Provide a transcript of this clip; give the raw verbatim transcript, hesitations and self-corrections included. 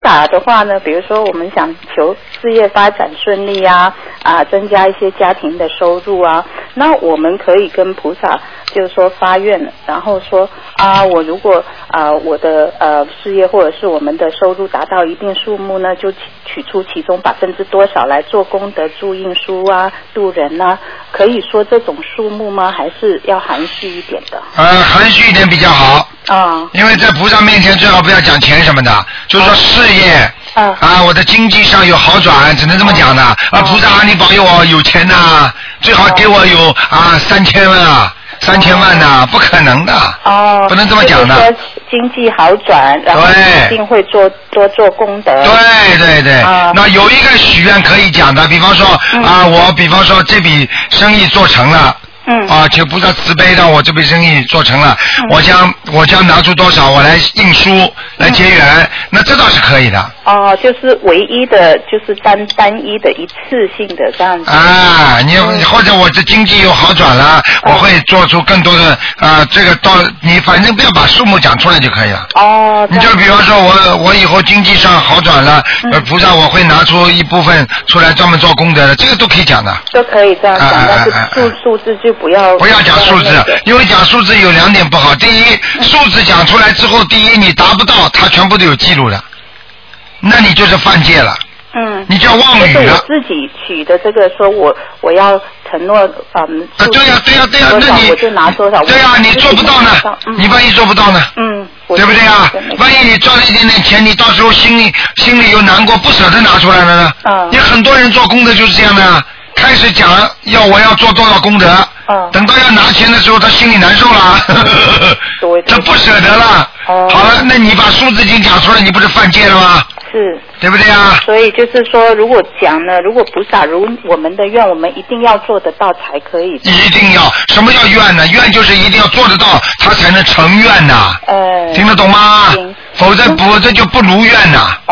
萨的话呢，比如说我们想求事业发展顺利啊，啊，增加一些家庭的收入啊，那我们可以跟菩萨就是说发愿，然后说啊，我如果啊我的呃事业或者是我们的收入达到一定数目呢，就取出其中百分之多少来做功德、助印书啊、度人啊，可以说这种数目吗？还是要含蓄一点的？ 呃，含蓄一点比较好。 啊， 因为在菩萨面前最好不要讲钱什么的，就是说事业啊，啊我的经济上有好转，只能这么讲的。啊，菩萨啊，你保佑我有钱呐、啊，最好给我有啊三千万啊，三千万呐、啊，不可能的。哦，不能这么讲的。 就是说经济好转，然后一定会做多做功德。 对对对。啊，那有一个许愿可以讲的，比方说、嗯、啊，我比方说这笔生意做成了。嗯啊，求菩萨慈悲，让我这笔生意做成了，嗯、我将我将拿出多少，我来印书来结缘，嗯、那这倒是可以的。 哦，就是唯一的，就是单单一的一次性的这样子。 啊，你、嗯、或者我这经济又好转了，嗯、我会做出更多的啊，这个到你反正不要把数目讲出来就可以了。哦。你就比方说我我以后经济上好转了，嗯、呃，菩萨我会拿出一部分出来专门做功德的，这个都可以讲的。 都可以这样讲，啊、但是数数字就。不要不要讲数字，因为讲数字有两点不好。第一，数字讲出来之后，第一你达不到，它全部都有记录的，那你就是犯戒了。嗯，你叫妄语了。 我自己取的这个，说我我要承诺嗯。 啊，对呀、啊、对呀、啊、对呀、啊，那你我就拿多少？ 对呀、啊，你做不到呢，嗯、你万一做不到呢？嗯，对不对啊？万一你赚了一点点钱，你到时候心里心里又难过，不舍得拿出来了呢？嗯，你很多人做功德就是这样的啊。开始讲要我要做多少功德，嗯、等到要拿钱的时候，他心里难受了，他不舍得了。哦、好了，那你把数字已经讲出来，你不是犯戒了吗？ 是， 对不对啊？ 所以就是说，如果讲呢，如果菩萨如我们的愿，我们一定要做得到才可以。 一定要，什么叫愿呢？愿就是一定要做得到，他才能成愿呐。呃，听得懂吗？否则否则就不如愿呐。